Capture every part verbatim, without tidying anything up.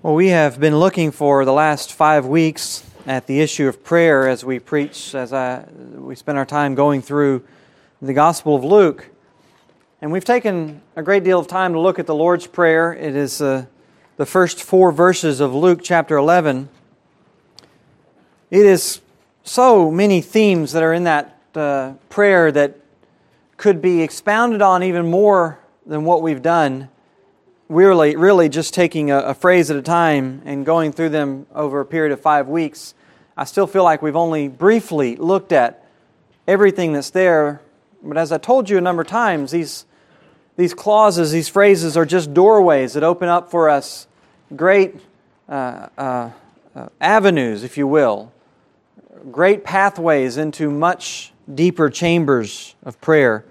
Well, we have been looking for the last five weeks at the issue of prayer as we preach, as I, we spend our time going through the Gospel of Luke. And we've taken a great deal of time to look at the Lord's Prayer. It is uh, the first four verses of Luke chapter eleven. It is so many themes that are in that uh, prayer that could be expounded on even more than what we've done. Really, really just taking a, a phrase at a time and going through them over a period of five weeks. I still feel like we've only briefly looked at everything that's there. But as I told you a number of times, these, these clauses, these phrases are just doorways that open up for us great uh, uh, uh, avenues, if you will, great pathways into much deeper chambers of prayer.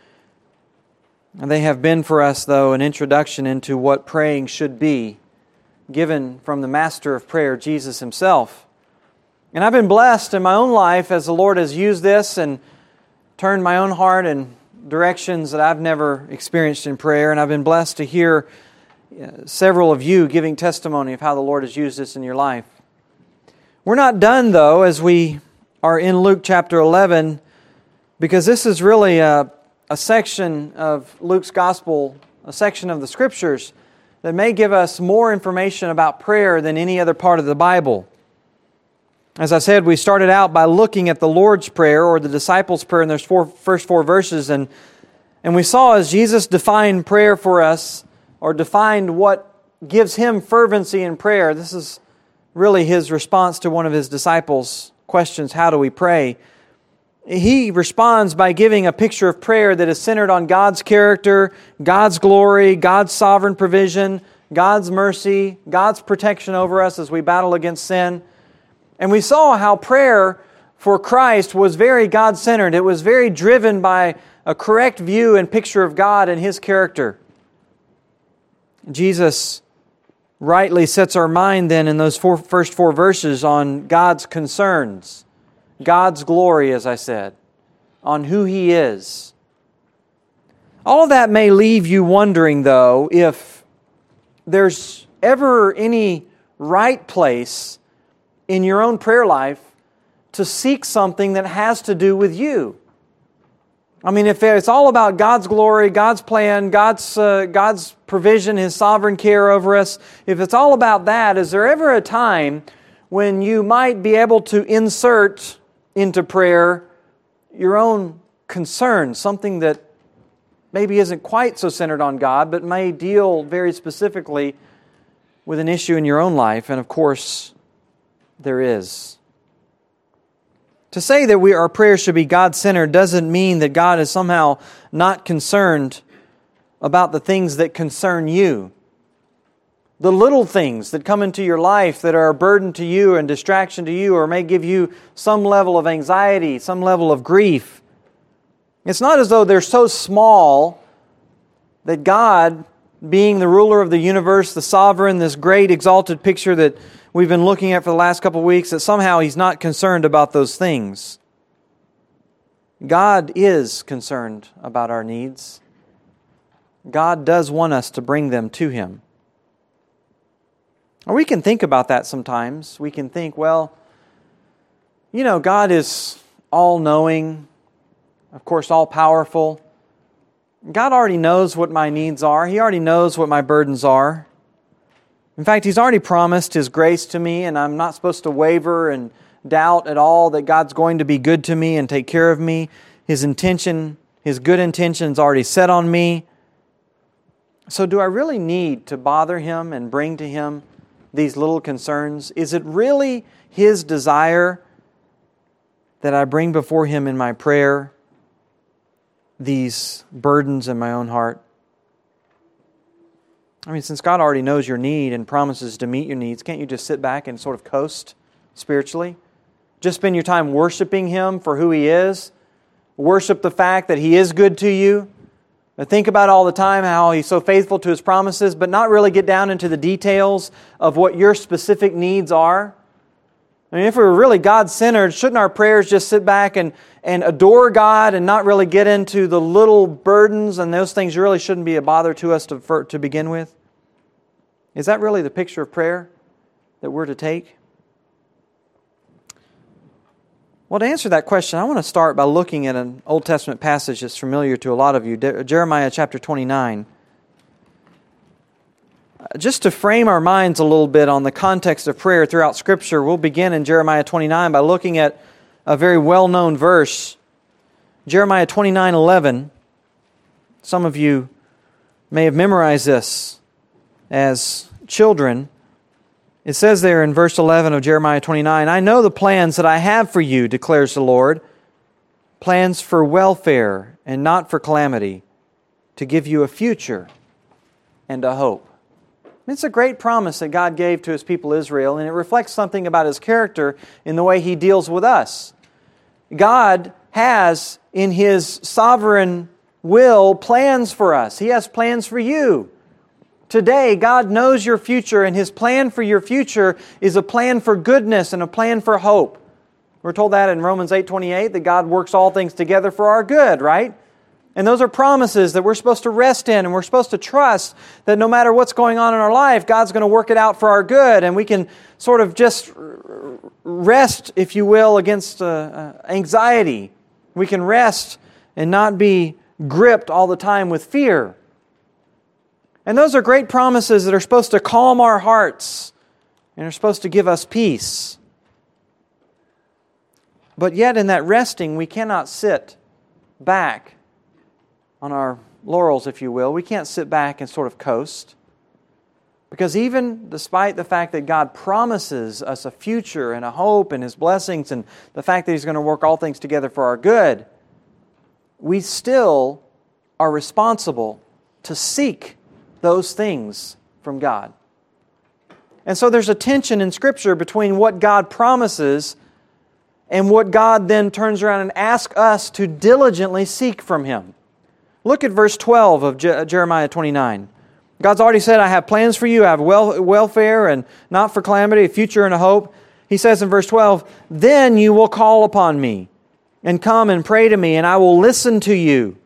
And they have been for us, though, an introduction into what praying should be, given from the Master of Prayer, Jesus Himself. And I've been blessed in my own life as the Lord has used this and turned my own heart in directions that I've never experienced in prayer. And I've been blessed to hear several of you giving testimony of how the Lord has used this in your life. We're not done, though, as we are in Luke chapter eleven, because this is really a a section of Luke's Gospel, a section of the Scriptures that may give us more information about prayer than any other part of the Bible. As I said, we started out by looking at the Lord's Prayer or the disciples' prayer in those four, first four verses, and, and we saw as Jesus defined prayer for us, or defined what gives Him fervency in prayer. This is really His response to one of His disciples' questions, how do we pray? He responds by giving a picture of prayer that is centered on God's character, God's glory, God's sovereign provision, God's mercy, God's protection over us as we battle against sin. And we saw how prayer for Christ was very God-centered. It was very driven by a correct view and picture of God and His character. Jesus rightly sets our mind then in those four, first four verses on God's concerns, God's glory, as I said, on who He is. All of that may leave you wondering, though, if there's ever any right place in your own prayer life to seek something that has to do with you. I mean, if it's all about God's glory, God's plan, God's uh, God's provision, His sovereign care over us, if it's all about that, is there ever a time when you might be able to insert into prayer your own concerns, something that maybe isn't quite so centered on God, but may deal very specifically with an issue in your own life? And of course, there is. To say that we our prayers should be God-centered doesn't mean that God is somehow not concerned about the things that concern you. The little things that come into your life that are a burden to you and distraction to you, or may give you some level of anxiety, some level of grief. It's not as though they're so small that God, being the ruler of the universe, the sovereign, this great exalted picture that we've been looking at for the last couple of weeks, that somehow He's not concerned about those things. God is concerned about our needs. God does want us to bring them to Him. Or we can think about that sometimes. We can think, well, you know, God is all-knowing, of course, all-powerful. God already knows what my needs are. He already knows what my burdens are. In fact, He's already promised His grace to me, and I'm not supposed to waver and doubt at all that God's going to be good to me and take care of me. His intention, His good intentions already set on me. So do I really need to bother Him and bring to Him these little concerns? Is it really His desire that I bring before Him in my prayer these burdens in my own heart? I mean, since God already knows your need and promises to meet your needs, can't you just sit back and sort of coast spiritually? Just spend your time worshiping Him for who He is. Worship the fact that He is good to you. Think about all the time how He's so faithful to His promises, but not really get down into the details of what your specific needs are. I mean, if we were really God-centered, shouldn't our prayers just sit back and, and adore God and not really get into the little burdens and those things really shouldn't be a bother to us to, for, to begin with? Is that really the picture of prayer? that we're to take? Well, to answer that question, I want to start by looking at an Old Testament passage that's familiar to a lot of you, Jeremiah chapter twenty-nine. Just to frame our minds a little bit on the context of prayer throughout Scripture, we'll begin in Jeremiah twenty-nine by looking at a very well-known verse, Jeremiah twenty-nine eleven. Some of you may have memorized this as children. It says there in verse eleven of Jeremiah twenty-nine, "I know the plans that I have for you, declares the Lord, plans for welfare and not for calamity, to give you a future and a hope." It's a great promise that God gave to His people Israel, and it reflects something about His character in the way He deals with us. God has, in His sovereign will, plans for us. He has plans for you. Today, God knows your future, and His plan for your future is a plan for goodness and a plan for hope. We're told that in Romans eight twenty-eight, that God works all things together for our good, right? And those are promises that we're supposed to rest in, and we're supposed to trust that no matter what's going on in our life, God's going to work it out for our good, and we can sort of just rest, if you will, against uh, uh, anxiety. We can rest and not be gripped all the time with fear. And those are great promises that are supposed to calm our hearts and are supposed to give us peace. But yet in that resting, we cannot sit back on our laurels, if you will. We can't sit back and sort of coast. Because even despite the fact that God promises us a future and a hope and His blessings and the fact that He's going to work all things together for our good, we still are responsible to seek those things from God. And so there's a tension in Scripture between what God promises and what God then turns around and asks us to diligently seek from Him. Look at verse twelve of Je- Jeremiah twenty-nine. God's already said, "I have plans for you. I have wel- welfare and not for calamity, a future and a hope." He says in verse twelve, "Then you will call upon me and come and pray to me, and I will listen to you.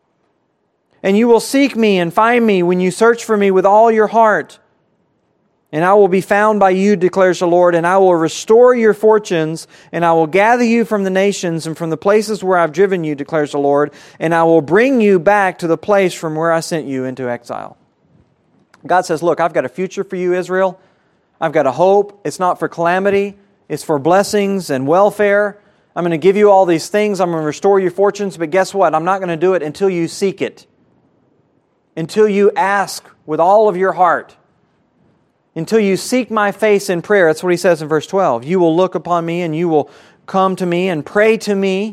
And you will seek me and find me when you search for me with all your heart. And I will be found by you, declares the Lord, and I will restore your fortunes, and I will gather you from the nations and from the places where I've driven you, declares the Lord, and I will bring you back to the place from where I sent you into exile." God says, look, I've got a future for you, Israel. I've got a hope. It's not for calamity. It's for blessings and welfare. I'm going to give you all these things. I'm going to restore your fortunes, but guess what? I'm not going to do it until you seek it. Until you ask with all of your heart. Until you seek my face in prayer. That's what He says in verse twelve. You will look upon me and you will come to me and pray to me.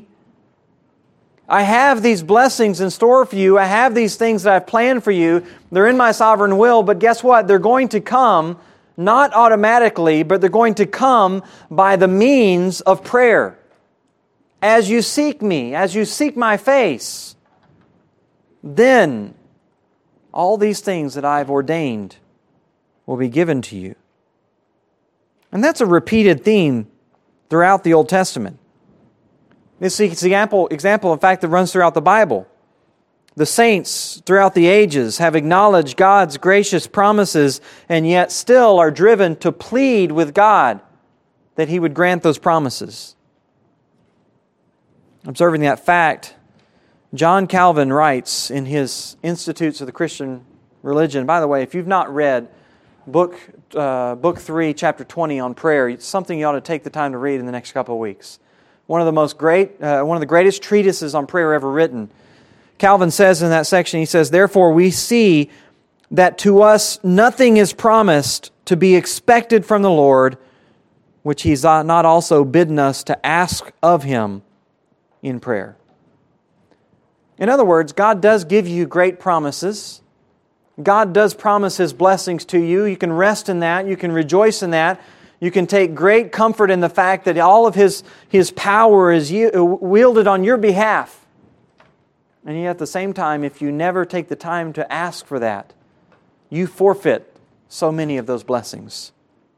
I have these blessings in store for you. I have these things that I've planned for you. They're in my sovereign will, but guess what? They're going to come not automatically, but they're going to come by the means of prayer. As you seek me, as you seek my face, then all these things that I've ordained will be given to you. And that's a repeated theme throughout the Old Testament. This is an example, example, in fact, that runs throughout the Bible. The saints throughout the ages have acknowledged God's gracious promises and yet still are driven to plead with God that He would grant those promises. Observing that fact, John Calvin writes in his Institutes of the Christian Religion, by the way, if you've not read book uh, book three, chapter twenty on prayer, it's something you ought to take the time to read in the next couple of weeks. One of the most great, uh, one of the greatest treatises on prayer ever written. Calvin says in that section, he says, "Therefore we see that to us nothing is promised to be expected from the Lord, which He's not also bidden us to ask of Him in prayer." In other words, God does give you great promises. God does promise His blessings to you. You can rest in that. You can rejoice in that. You can take great comfort in the fact that all of His, His power is wielded on your behalf. And yet at the same time, if you never take the time to ask for that, you forfeit so many of those blessings.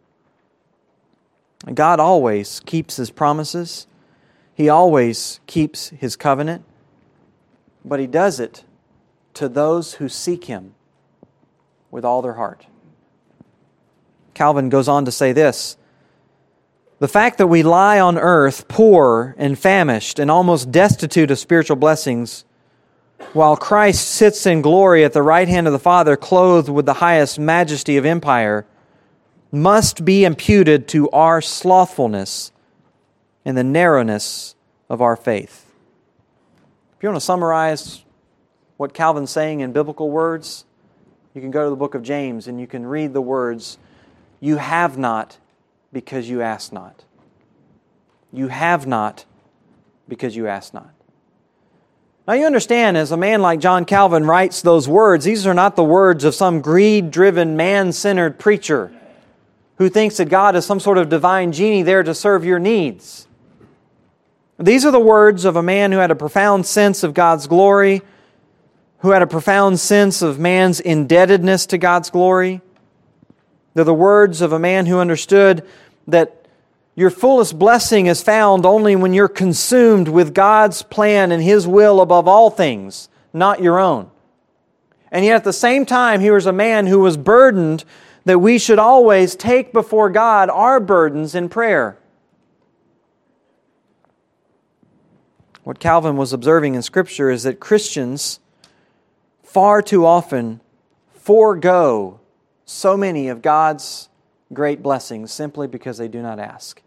God always keeps His promises. He always keeps His covenant. But He does it to those who seek Him with all their heart. Calvin goes on to say this: the fact that we lie on earth poor and famished and almost destitute of spiritual blessings, while Christ sits in glory at the right hand of the Father, clothed with the highest majesty of empire, must be imputed to our slothfulness and the narrowness of our faith. If you want to summarize what Calvin's saying in biblical words, you can go to the book of James and you can read the words, "You have not because you ask not. You have not because you ask not." Now you understand, as a man like John Calvin writes those words, these are not the words of some greed-driven, man-centered preacher who thinks that God is some sort of divine genie there to serve your needs. These are the words of a man who had a profound sense of God's glory, who had a profound sense of man's indebtedness to God's glory. They're the words of a man who understood that your fullest blessing is found only when you're consumed with God's plan and His will above all things, not your own. And yet at the same time, he was a man who was burdened that we should always take before God our burdens in prayer. What Calvin was observing in Scripture is that Christians far too often forego so many of God's great blessings simply because they do not ask.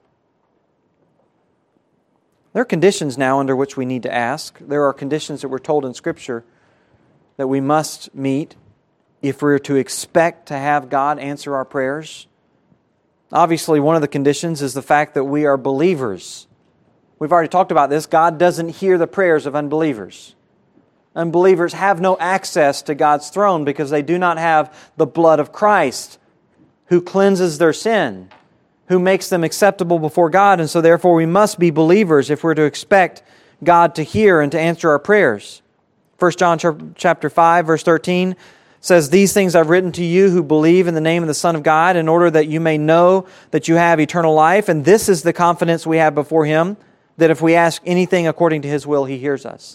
There are conditions now under which we need to ask. There are conditions that we're told in Scripture that we must meet if we're to expect to have God answer our prayers. Obviously, one of the conditions is the fact that we are believers. We've already talked about this. God doesn't hear the prayers of unbelievers. Unbelievers have no access to God's throne because they do not have the blood of Christ, who cleanses their sin, who makes them acceptable before God. And so therefore we must be believers if we're to expect God to hear and to answer our prayers. First John chapter five, verse thirteen says, "These things I've written to you who believe in the name of the Son of God, in order that you may know that you have eternal life. And this is the confidence we have before Him, that if we ask anything according to His will, He hears us."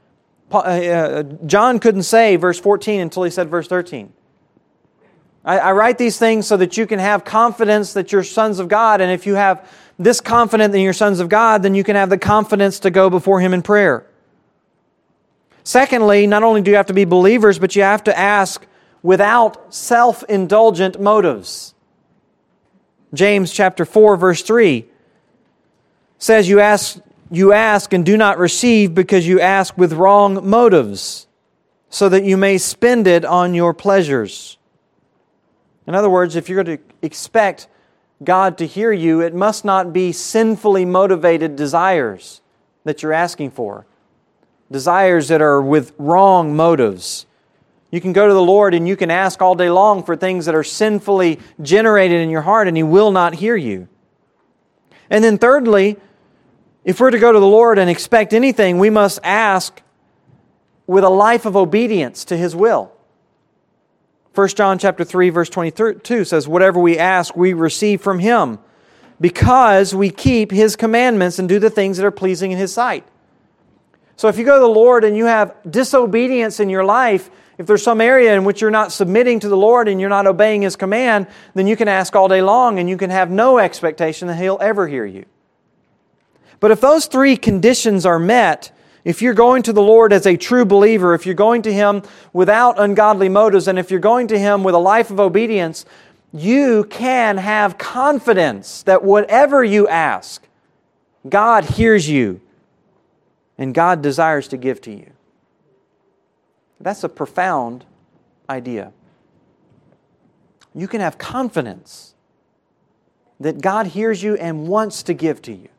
John couldn't say verse fourteen until he said verse thirteen. I, I write these things so that you can have confidence that you're sons of God. And if you have this confidence that you're sons of God, then you can have the confidence to go before Him in prayer. Secondly, not only do you have to be believers, but you have to ask without self-indulgent motives. James chapter four, verse three says, you ask, you ask and do not receive because you ask with wrong motives, so that you may spend it on your pleasures. In other words, if you're going to expect God to hear you, it must not be sinfully motivated desires that you're asking for. Desires that are with wrong motives. You can go to the Lord and you can ask all day long for things that are sinfully generated in your heart, and He will not hear you. And then thirdly, if we're to go to the Lord and expect anything, we must ask with a life of obedience to His will. First John chapter three, verse twenty-two says, "Whatever we ask, we receive from Him, because we keep His commandments and do the things that are pleasing in His sight." So if you go to the Lord and you have disobedience in your life, if there's some area in which you're not submitting to the Lord and you're not obeying His command, then you can ask all day long and you can have no expectation that He'll ever hear you. But if those three conditions are met, if you're going to the Lord as a true believer, if you're going to Him without ungodly motives, and if you're going to Him with a life of obedience, you can have confidence that whatever you ask, God hears you and God desires to give to you. That's a profound idea. You can have confidence that God hears you and wants to give to you.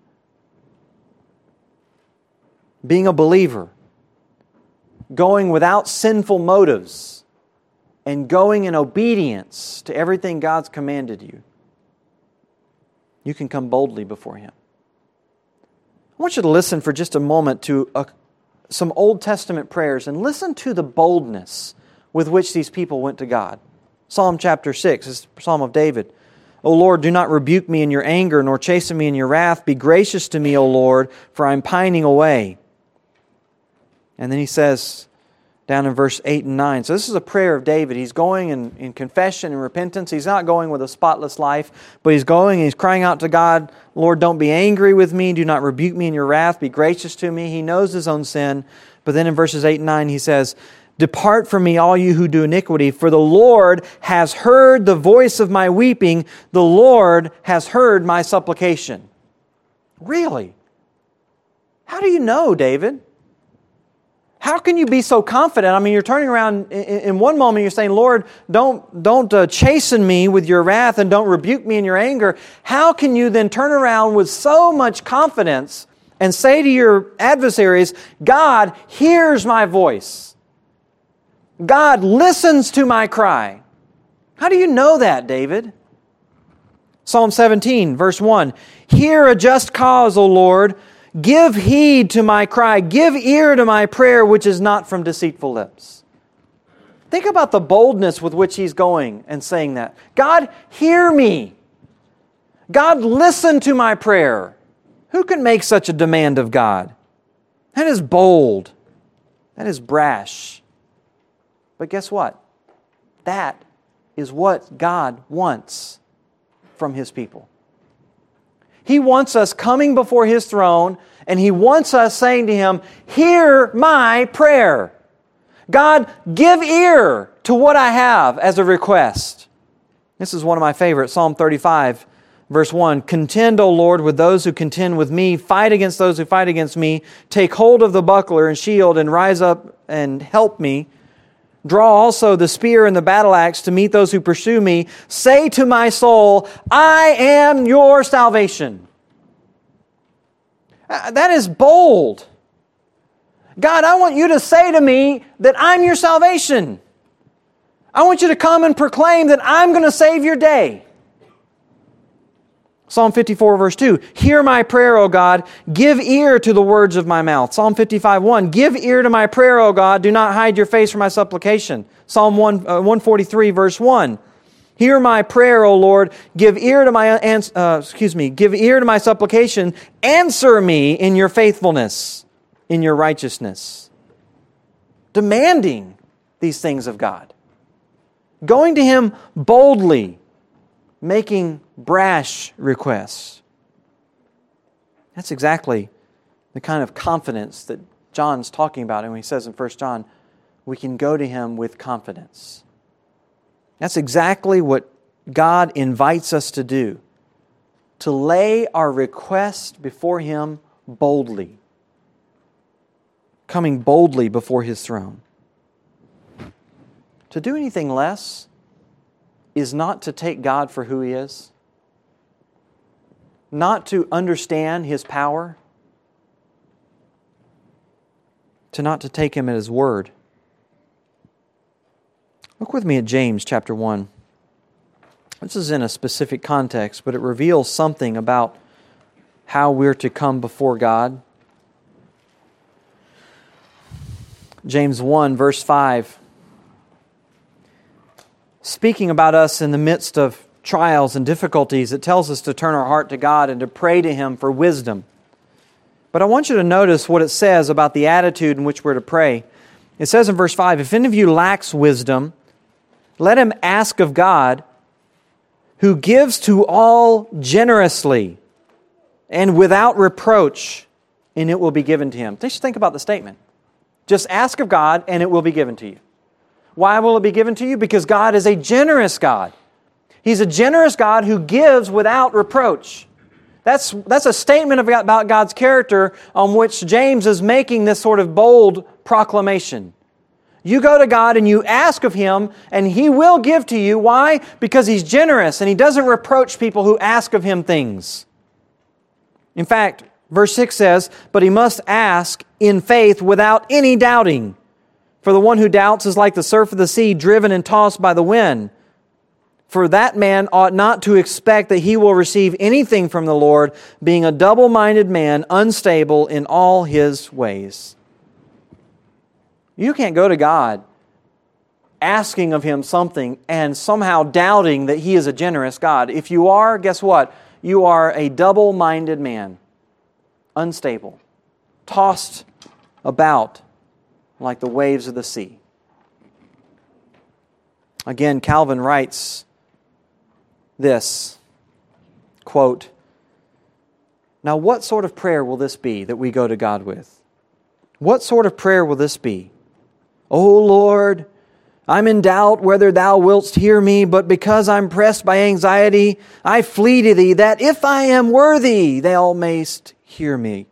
Being a believer, going without sinful motives, and going in obedience to everything God's commanded you, you can come boldly before Him. I want you to listen for just a moment to a, some Old Testament prayers and listen to the boldness with which these people went to God. Psalm chapter six is the Psalm of David. "O Lord, do not rebuke me in your anger, nor chasten me in your wrath. Be gracious to me, O Lord, for I am pining away." And then he says, down in verse eight and nine. So this is a prayer of David. He's going in, in confession and repentance. He's not going with a spotless life, but he's going and he's crying out to God, Lord, don't be angry with me. Do not rebuke me in your wrath. Be gracious to me. He knows his own sin. But then in verses eight and nine he says, depart from me, all you who do iniquity, for the Lord has heard the voice of my weeping. The Lord has heard my supplication. Really? How do you know, David? How can you be so confident? I mean, you're turning around in one moment, you're saying, Lord, don't, don't uh, chasten me with your wrath and don't rebuke me in your anger. How can you then turn around with so much confidence and say to your adversaries, God hears my voice. God listens to my cry. How do you know that, David? Psalm seventeen, verse one, hear a just cause, O Lord. Give heed to my cry. Give ear to my prayer, which is not from deceitful lips. Think about the boldness with which he's going and saying that. God, hear me. God, listen to my prayer. Who can make such a demand of God? That is bold. That is brash. But guess what? That is what God wants from His people. He wants us coming before His throne, and He wants us saying to Him, hear my prayer. God, give ear to what I have as a request. This is one of my favorites, Psalm thirty-five, verse one. Contend, O Lord, with those who contend with me. Fight against those who fight against me. Take hold of the buckler and shield and rise up and help me. Draw also the spear and the battle axe to meet those who pursue me. Say to my soul, I am your salvation. That is bold. God, I want you to say to me that I'm your salvation. I want you to come and proclaim that I'm going to save your day. Psalm fifty-four, verse two. Hear my prayer, O God. Give ear to the words of my mouth. Psalm fifty-five, one. Give ear to my prayer, O God. Do not hide your face from my supplication. Psalm one forty-three, verse one. Hear my prayer, O Lord. Give ear to my uh, excuse me. Give ear to my supplication. Answer me in your faithfulness, in your righteousness. Demanding these things of God. Going to Him boldly. Making brash requests. That's exactly the kind of confidence that John's talking about. And when he says in First John, we can go to Him with confidence. That's exactly what God invites us to do. To lay our request before Him boldly. Coming boldly before His throne. To do anything less is not to take God for who He is, not to understand His power, to not to take Him at His word. Look with me at James chapter one. This is in a specific context, but it reveals something about how we're to come before God. James one, verse five. Speaking about us in the midst of trials and difficulties, it tells us to turn our heart to God and to pray to Him for wisdom. But I want you to notice what it says about the attitude in which we're to pray. It says in verse five, if any of you lacks wisdom, let him ask of God, who gives to all generously and without reproach, and it will be given to him. Just think about the statement. Just ask of God, and it will be given to you. Why will it be given to you? Because God is a generous God. He's a generous God who gives without reproach. That's, that's a statement about God's character on which James is making this sort of bold proclamation. You go to God and you ask of Him, and He will give to you. Why? Because He's generous, and He doesn't reproach people who ask of Him things. In fact, verse six says, but he must ask in faith without any doubting. For the one who doubts is like the surf of the sea, driven and tossed by the wind. For that man ought not to expect that he will receive anything from the Lord, being a double-minded man, unstable in all his ways. You can't go to God asking of Him something and somehow doubting that He is a generous God. If you are, guess what? You are a double-minded man, unstable, tossed about like the waves of the sea. Again, Calvin writes this, quote, "Now what sort of prayer will this be that we go to God with? What sort of prayer will this be? O Lord, I'm in doubt whether Thou wilt hear me, but because I'm pressed by anxiety, I flee to Thee, that if I am worthy, Thou mayst hear me."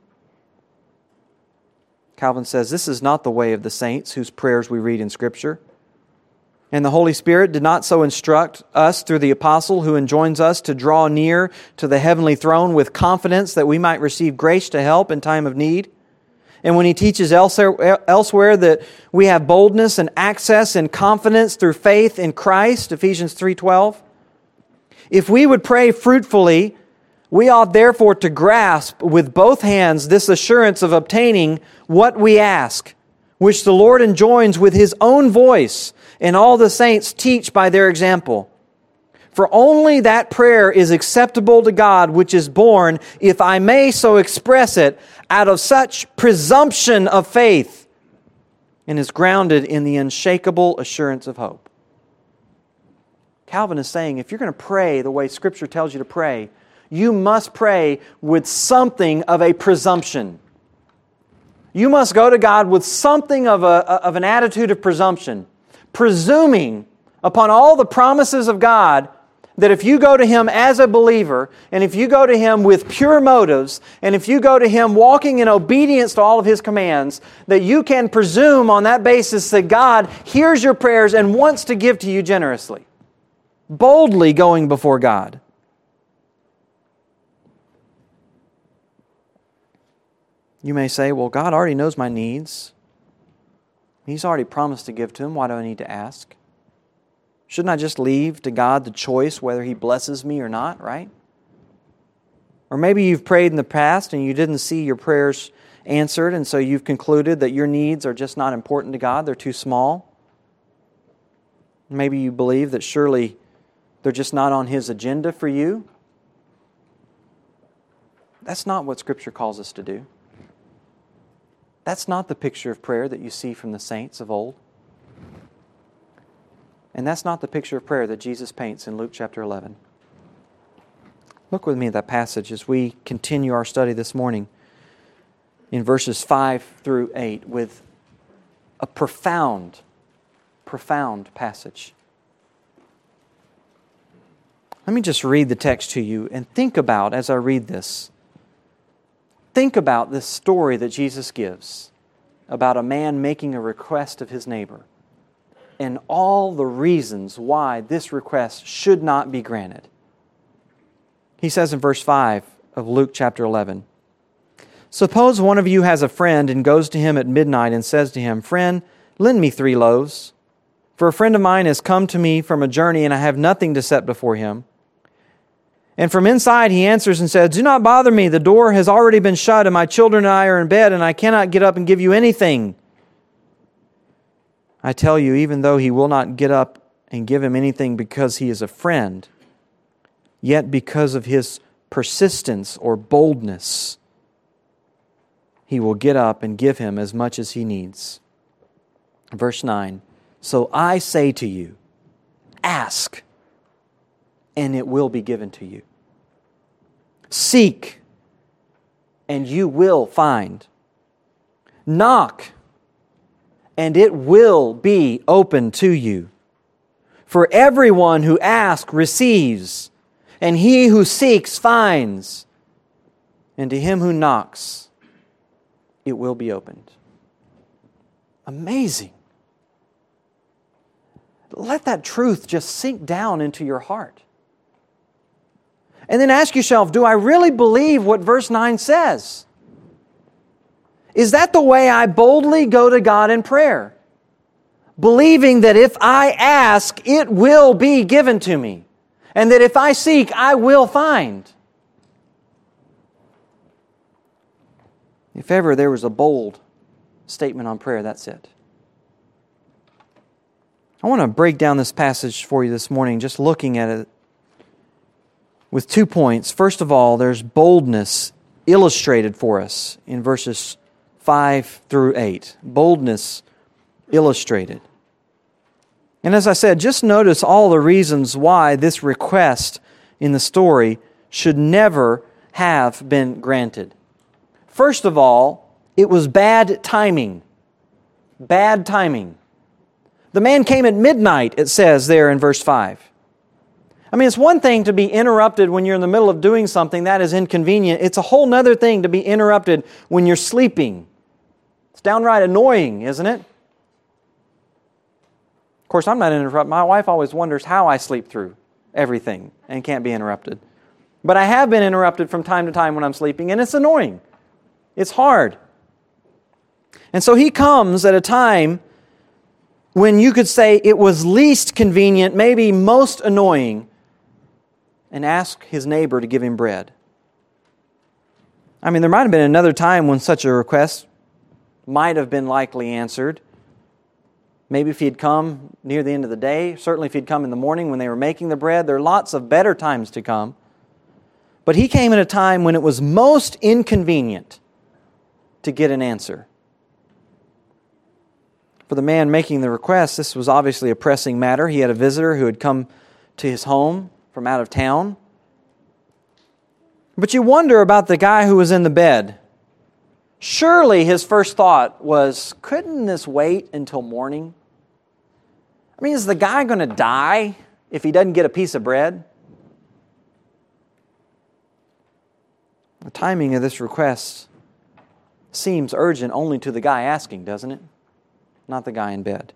Calvin says this is not the way of the saints whose prayers we read in Scripture. And the Holy Spirit did not so instruct us through the apostle who enjoins us to draw near to the heavenly throne with confidence that we might receive grace to help in time of need. And when he teaches elsewhere that we have boldness and access and confidence through faith in Christ, Ephesians three twelve. If we would pray fruitfully, we ought therefore to grasp with both hands this assurance of obtaining what we ask, which the Lord enjoins with His own voice, and all the saints teach by their example. For only that prayer is acceptable to God which is born, if I may so express it, out of such presumption of faith, and is grounded in the unshakable assurance of hope. Calvin is saying, if you're going to pray the way Scripture tells you to pray, you must pray with something of a presumption. You must go to God with something of, a, of an attitude of presumption, presuming upon all the promises of God that if you go to Him as a believer, and if you go to Him with pure motives, and if you go to Him walking in obedience to all of His commands, that you can presume on that basis that God hears your prayers and wants to give to you generously. Boldly going before God. You may say, well, God already knows my needs. He's already promised to give to Him. Why do I need to ask? Shouldn't I just leave to God the choice whether He blesses me or not, right? Or maybe you've prayed in the past and you didn't see your prayers answered, and so you've concluded that your needs are just not important to God. They're too small. Maybe you believe that surely they're just not on His agenda for you. That's not what Scripture calls us to do. That's not the picture of prayer that you see from the saints of old. And that's not the picture of prayer that Jesus paints in Luke chapter eleven. Look with me at that passage as we continue our study this morning in verses five through eight with a profound, profound passage. Let me just read the text to you and think about, as I read this, think about this story that Jesus gives about a man making a request of his neighbor and all the reasons why this request should not be granted. He says in verse five of Luke chapter eleven, "Suppose one of you has a friend and goes to him at midnight and says to him, 'Friend, lend me three loaves, for a friend of mine has come to me from a journey and I have nothing to set before him.' And from inside he answers and says, 'Do not bother me, the door has already been shut and my children and I are in bed and I cannot get up and give you anything.' I tell you, even though he will not get up and give him anything because he is a friend, yet because of his persistence or boldness, he will get up and give him as much as he needs." Verse nine, "So I say to you, ask, and it will be given to you. Seek, and you will find. Knock, and it will be open to you. For everyone who asks receives, and he who seeks finds, and to him who knocks it will be opened." Amazing. Let that truth just sink down into your heart. And then ask yourself, do I really believe what verse nine says? Is that the way I boldly go to God in prayer? Believing that if I ask, it will be given to me. And that if I seek, I will find. If ever there was a bold statement on prayer, that's it. I want to break down this passage for you this morning, just looking at it with two points. First of all, there's boldness illustrated for us in verses five through eight. Boldness illustrated. And as I said, just notice all the reasons why this request in the story should never have been granted. First of all, it was bad timing. Bad timing. The man came at midnight, it says there in verse five. I mean, it's one thing to be interrupted when you're in the middle of doing something that is inconvenient. It's a whole other thing to be interrupted when you're sleeping. It's downright annoying, isn't it? Of course, I'm not interrupted. My wife always wonders how I sleep through everything and can't be interrupted. But I have been interrupted from time to time when I'm sleeping, and it's annoying. It's hard. And so he comes at a time when you could say it was least convenient, maybe most annoying, and ask his neighbor to give him bread. I mean, there might have been another time when such a request might have been likely answered. Maybe if he'd come near the end of the day, certainly if he'd come in the morning when they were making the bread, there are lots of better times to come. But he came at a time when it was most inconvenient to get an answer. For the man making the request, this was obviously a pressing matter. He had a visitor who had come to his home from out of town. But you wonder about the guy who was in the bed. Surely his first thought was, couldn't this wait until morning? I mean, is the guy going to die if he doesn't get a piece of bread? The timing of this request seems urgent only to the guy asking, doesn't it? Not the guy in bed.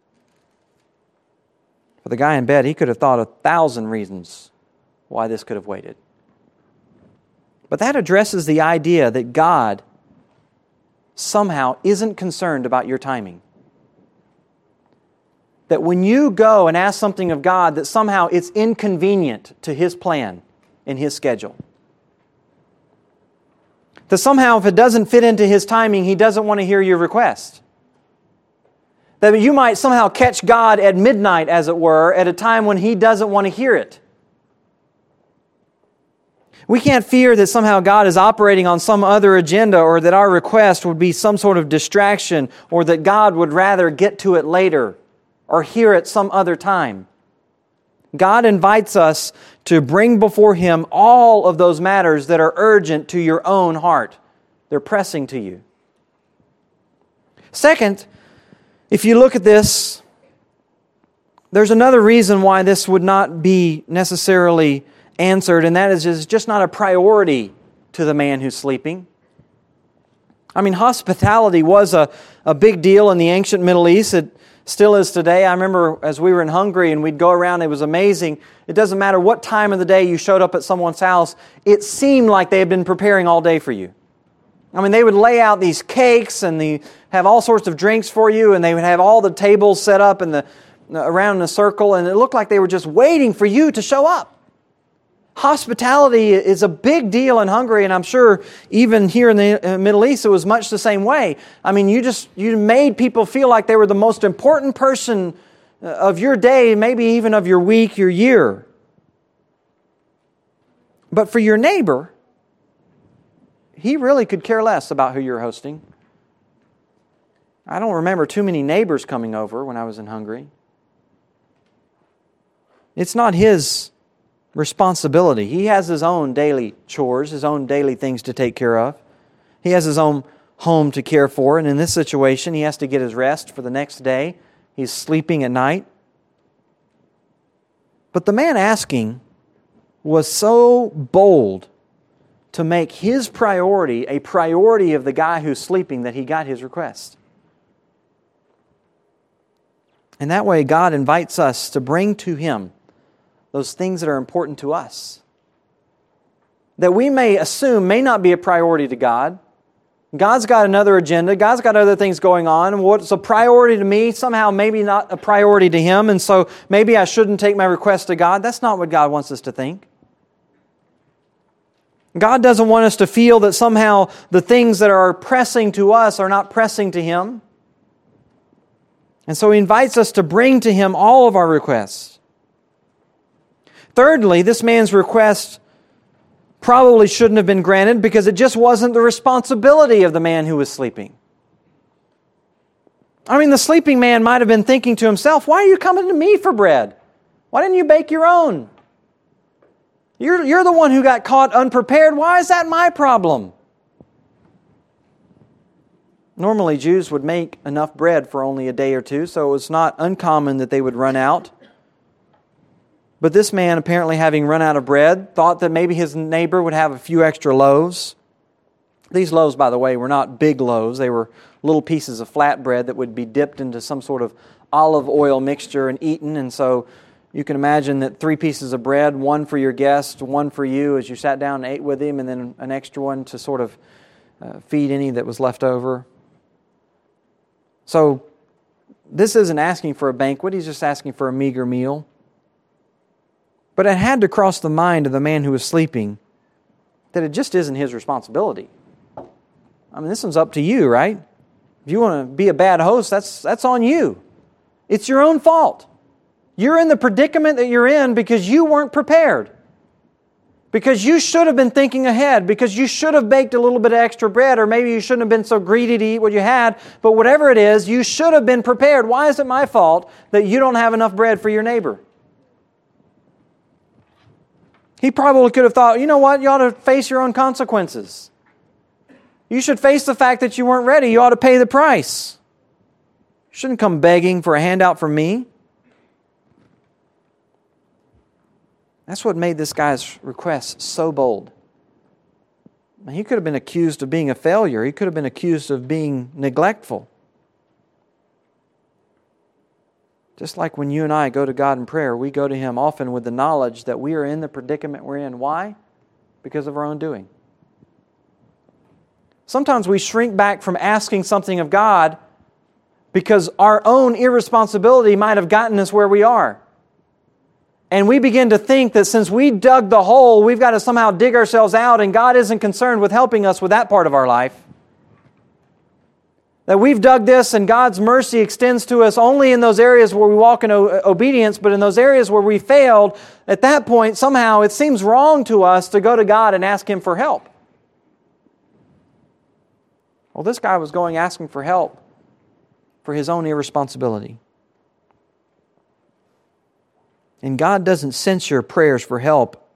For the guy in bed, he could have thought a thousand reasons why this could have waited. But that addresses the idea that God somehow isn't concerned about your timing. That when you go and ask something of God, that somehow it's inconvenient to His plan and His schedule. That somehow if it doesn't fit into His timing, He doesn't want to hear your request. That you might somehow catch God at midnight, as it were, at a time when He doesn't want to hear it. We can't fear that somehow God is operating on some other agenda, or that our request would be some sort of distraction, or that God would rather get to it later or hear it some other time. God invites us to bring before Him all of those matters that are urgent to your own heart. They're pressing to you. Second, if you look at this, there's another reason why this would not be necessarily answered, and that is it's just not a priority to the man who's sleeping. I mean, hospitality was a, a big deal in the ancient Middle East. It still is today. I remember as we were in Hungary and we'd go around, it was amazing. It doesn't matter what time of the day you showed up at someone's house, it seemed like they had been preparing all day for you. I mean, they would lay out these cakes and they have all sorts of drinks for you, and they would have all the tables set up in the around the circle, and it looked like they were just waiting for you to show up. Hospitality is a big deal in Hungary, and I'm sure even here in the Middle East it was much the same way. I mean, you just you made people feel like they were the most important person of your day, maybe even of your week, your year. But for your neighbor, he really could care less about who you're hosting. I don't remember too many neighbors coming over when I was in Hungary. It's not his responsibility. He has his own daily chores, his own daily things to take care of. He has his own home to care for, and in this situation, he has to get his rest for the next day. He's sleeping at night. But the man asking was so bold to make his priority a priority of the guy who's sleeping that he got his request. And that way, God invites us to bring to Him those things that are important to us, that we may assume may not be a priority to God. God's got another agenda. God's got other things going on. And what's a priority to me, somehow maybe not a priority to Him, and so maybe I shouldn't take my request to God. That's not what God wants us to think. God doesn't want us to feel that somehow the things that are pressing to us are not pressing to Him. And so He invites us to bring to Him all of our requests. Thirdly, this man's request probably shouldn't have been granted because it just wasn't the responsibility of the man who was sleeping. I mean, the sleeping man might have been thinking to himself, why are you coming to me for bread? Why didn't you bake your own? You're, you're the one who got caught unprepared. Why is that my problem? Normally, Jews would make enough bread for only a day or two, so it was not uncommon that they would run out. But this man, apparently having run out of bread, thought that maybe his neighbor would have a few extra loaves. These loaves, by the way, were not big loaves. They were little pieces of flat bread that would be dipped into some sort of olive oil mixture and eaten. And so you can imagine that three pieces of bread, one for your guest, one for you as you sat down and ate with him, and then an extra one to sort of uh, feed any that was left over. So this isn't asking for a banquet. He's just asking for a meager meal. But it had to cross the mind of the man who was sleeping that it just isn't his responsibility. I mean, this one's up to you, right? If you want to be a bad host, that's that's on you. It's your own fault. You're in the predicament that you're in because you weren't prepared. Because you should have been thinking ahead. Because you should have baked a little bit of extra bread, or maybe you shouldn't have been so greedy to eat what you had. But whatever it is, you should have been prepared. Why is it my fault that you don't have enough bread for your neighbor? He probably could have thought, you know what, you ought to face your own consequences. You should face the fact that you weren't ready. You ought to pay the price. You shouldn't come begging for a handout from me. That's what made this guy's request so bold. He could have been accused of being a failure. He could have been accused of being neglectful. Just like when you and I go to God in prayer, we go to Him often with the knowledge that we are in the predicament we're in. Why? Because of our own doing. Sometimes we shrink back from asking something of God because our own irresponsibility might have gotten us where we are. And we begin to think that since we dug the hole, we've got to somehow dig ourselves out, and God isn't concerned with helping us with that part of our life. That we've dug this and God's mercy extends to us only in those areas where we walk in o- obedience, but in those areas where we failed, at that point, somehow it seems wrong to us to go to God and ask Him for help. Well, this guy was going asking for help for his own irresponsibility. And God doesn't censure prayers for help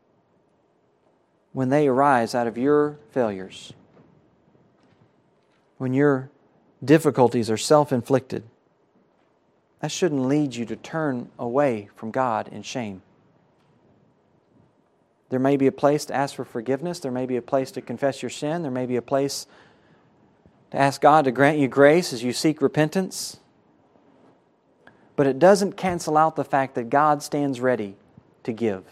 when they arise out of your failures. When your difficulties are self-inflicted. That shouldn't lead you to turn away from God in shame. There may be a place to ask for forgiveness. There may be a place to confess your sin. There may be a place to ask God to grant you grace as you seek repentance. But it doesn't cancel out the fact that God stands ready to give.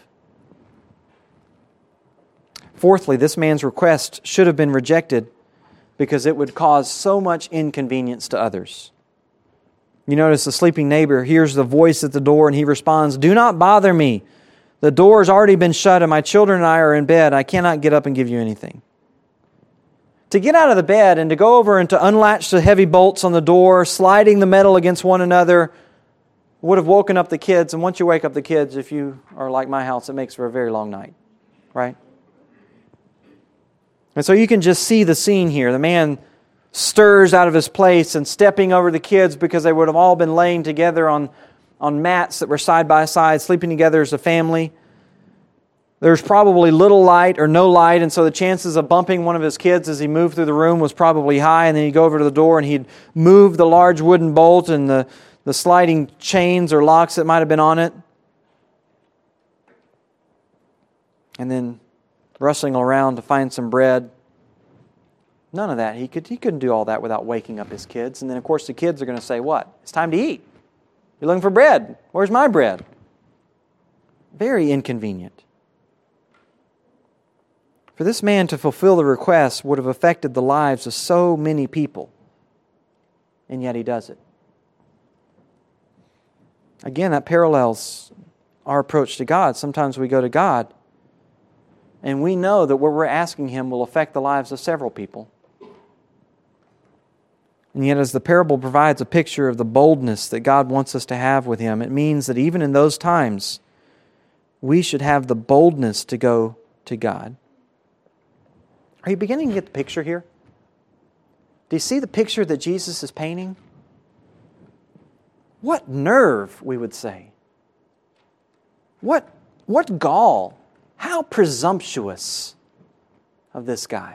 Fourthly, this man's request should have been rejected because it would cause so much inconvenience to others. You notice the sleeping neighbor hears the voice at the door and he responds, "Do not bother me. The door has already been shut and my children and I are in bed. I cannot get up and give you anything." To get out of the bed and to go over and to unlatch the heavy bolts on the door, sliding the metal against one another, would have woken up the kids. And once you wake up the kids, if you are like my house, it makes for a very long night, right? And so you can just see the scene here. The man stirs out of his place and stepping over the kids because they would have all been laying together on, on mats that were side by side, sleeping together as a family. There's probably little light or no light, and so the chances of bumping one of his kids as he moved through the room was probably high, and then he'd go over to the door and he'd move the large wooden bolt and the, the sliding chains or locks that might have been on it. And then rustling around to find some bread. None of that. He could he couldn't do all that without waking up his kids. And then, of course, the kids are going to say, what? It's time to eat. You're looking for bread. Where's my bread? Very inconvenient. For this man to fulfill the request would have affected the lives of so many people. And yet he does it. Again, that parallels our approach to God. Sometimes we go to God and we know that what we're asking Him will affect the lives of several people. And yet, as the parable provides a picture of the boldness that God wants us to have with Him, it means that even in those times, we should have the boldness to go to God. Are you beginning to get the picture here? Do you see the picture that Jesus is painting? What nerve, we would say. What, what gall. How presumptuous of this guy.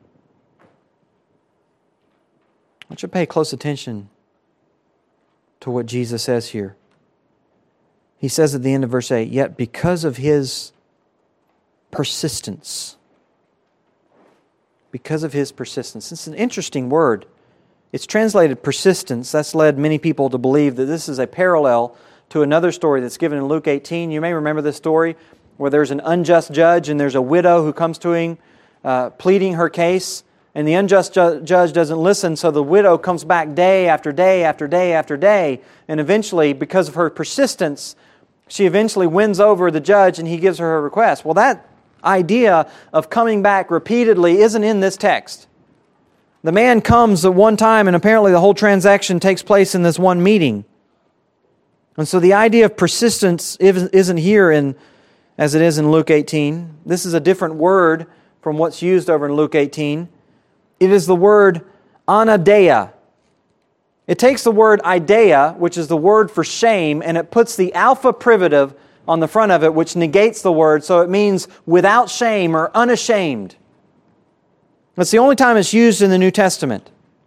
I want you to pay close attention to what Jesus says here. He says at the end of verse eight, yet because of his persistence, because of his persistence. It's an interesting word. It's translated persistence. That's led many people to believe that this is a parallel to another story that's given in Luke eighteen. You may remember this story where there's an unjust judge and there's a widow who comes to him uh, pleading her case, and the unjust ju- judge doesn't listen, so the widow comes back day after day after day after day, and eventually, because of her persistence, she eventually wins over the judge and he gives her her request. Well, that idea of coming back repeatedly isn't in this text. The man comes at one time and apparently the whole transaction takes place in this one meeting. And so the idea of persistence isn't here in, as it is in Luke eighteen. This is a different word from what's used over in Luke eighteen. It is the word anadeia. It takes the word ideia, which is the word for shame, and it puts the alpha privative on the front of it, which negates the word, so it means without shame or unashamed. That's the only time it's used in the New Testament.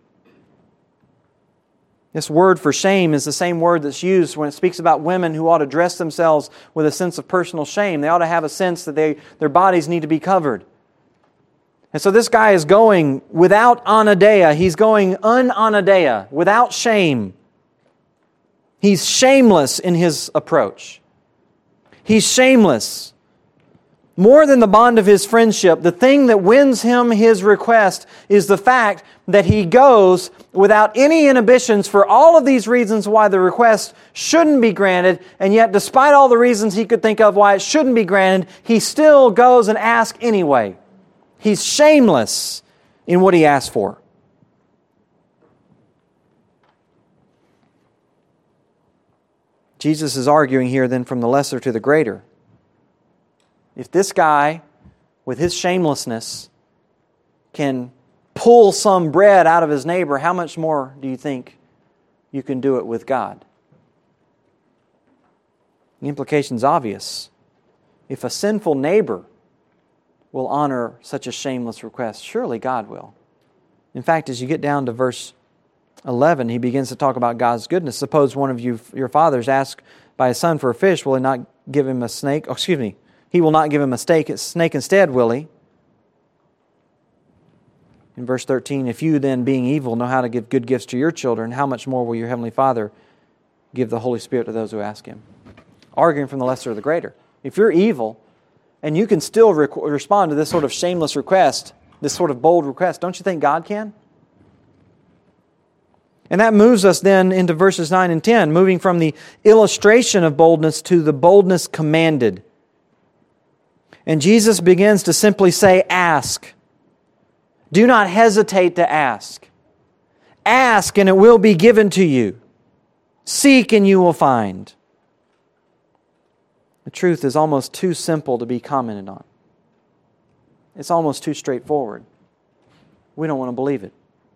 This word for shame is the same word that's used when it speaks about women who ought to dress themselves with a sense of personal shame. They ought to have a sense that they, their bodies need to be covered. And so this guy is going without anadeia. He's going unanadeia, without shame. He's shameless in his approach. He's shameless. More than the bond of his friendship, the thing that wins him his request is the fact that he goes without any inhibitions for all of these reasons why the request shouldn't be granted, and yet despite all the reasons he could think of why it shouldn't be granted, he still goes and asks anyway. He's shameless in what he asks for. Jesus is arguing here then from the lesser to the greater. If this guy, with his shamelessness, can pull some bread out of his neighbor, how much more do you think you can do it with God? The implication's obvious. If a sinful neighbor will honor such a shameless request, surely God will. In fact, as you get down to verse eleven, he begins to talk about God's goodness. Suppose one of you, your fathers, ask by his son for a fish, will he not give him a snake? Oh, excuse me. He will not give him a snake instead, will he? In verse thirteen, if you then, being evil, know how to give good gifts to your children, how much more will your heavenly Father give the Holy Spirit to those who ask Him? Arguing from the lesser to the greater. If you're evil, and you can still rec- respond to this sort of shameless request, this sort of bold request, don't you think God can? And that moves us then into verses nine and ten, moving from the illustration of boldness to the boldness commanded. And Jesus begins to simply say, ask. Do not hesitate to ask. Ask and it will be given to you. Seek and you will find. The truth is almost too simple to be commented on. It's almost too straightforward. We don't want to believe it.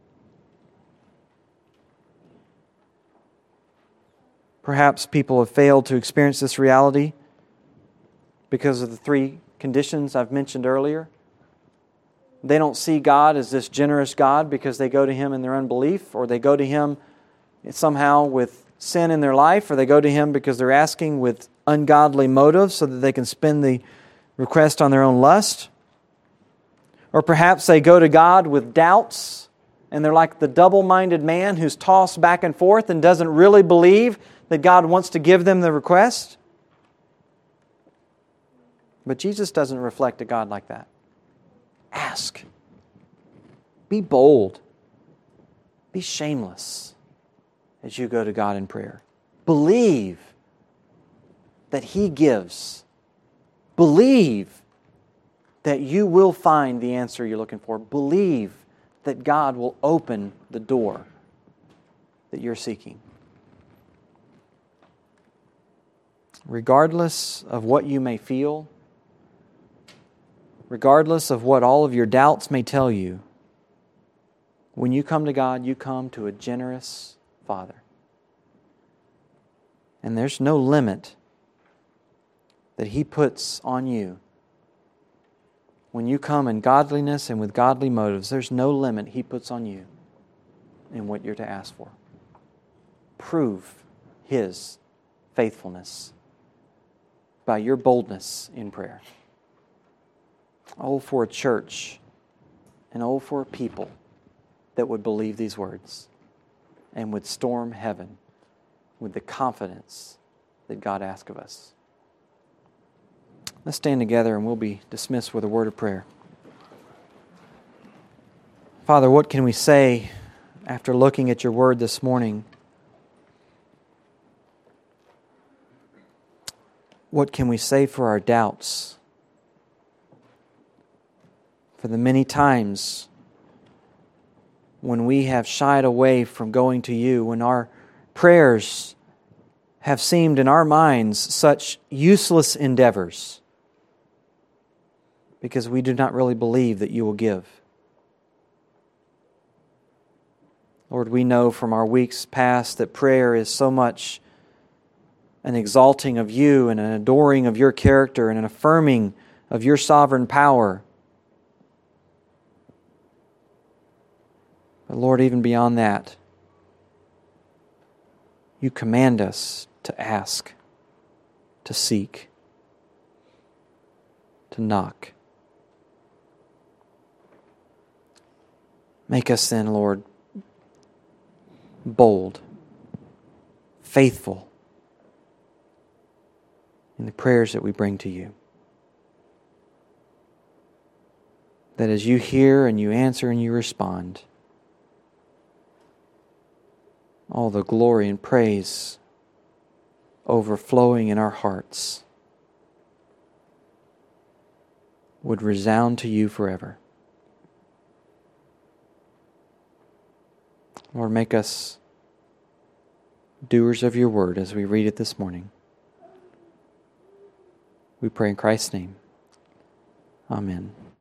Perhaps people have failed to experience this reality because of the three conditions I've mentioned earlier. They don't see God as this generous God because they go to Him in their unbelief, or they go to Him somehow with sin in their life, or they go to Him because they're asking with ungodly motives so that they can spend the request on their own lust. Or perhaps they go to God with doubts, and they're like the double-minded man who's tossed back and forth and doesn't really believe that God wants to give them the request. But Jesus doesn't reflect a God like that. Ask. Be bold. Be shameless as you go to God in prayer. Believe that He gives. Believe that you will find the answer you're looking for. Believe that God will open the door that you're seeking. Regardless of what you may feel, regardless of what all of your doubts may tell you, when you come to God, you come to a generous Father. And there's no limit that He puts on you. When you come in godliness and with godly motives, there's no limit He puts on you in what you're to ask for. Prove His faithfulness by your boldness in prayer. Oh, for a church and oh, for a people that would believe these words and would storm heaven with the confidence that God asks of us. Let's stand together and we'll be dismissed with a word of prayer. Father, what can we say after looking at your word this morning? What can we say for our doubts? For the many times when we have shied away from going to you, when our prayers have seemed in our minds such useless endeavors, because we do not really believe that you will give. Lord, we know from our weeks past that prayer is so much an exalting of you and an adoring of your character and an affirming of your sovereign power. But Lord, even beyond that, you command us to ask, to seek, to knock. Make us then, Lord, bold, faithful in the prayers that we bring to you. That as you hear and you answer and you respond, all the glory and praise overflowing in our hearts would resound to you forever. Lord, make us doers of your word as we read it this morning. We pray in Christ's name. Amen.